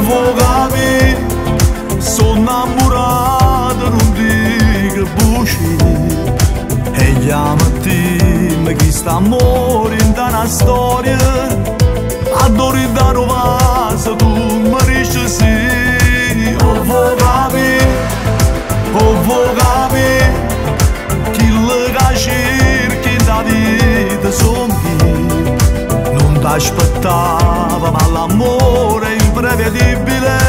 Vogavi, sono innamorato, non dico buci. E chiamati, chi sta morendo una storia. Adoro da vaso, tu mi dici sì. Vogavi, chi le cerchi da vita sono io. Non ti aspettavo, ma l'amore è imprevedibile.